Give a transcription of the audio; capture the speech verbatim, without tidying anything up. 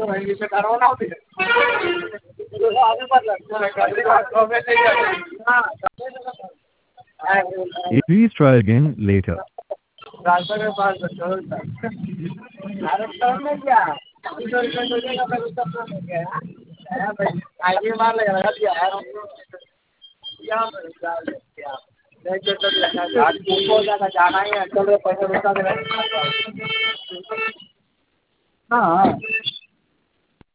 Please try again later. रास्ते के पास चलता अरे टर्न में क्या इधर इधर चलेगा फिर उसका टर्न हो गया है भाई आगे मार लेगा लगा दिया है क्या क्या देख के तो आज बहुत ज़्यादा जाना ही है चल रहे पैसे रुका दे हाँ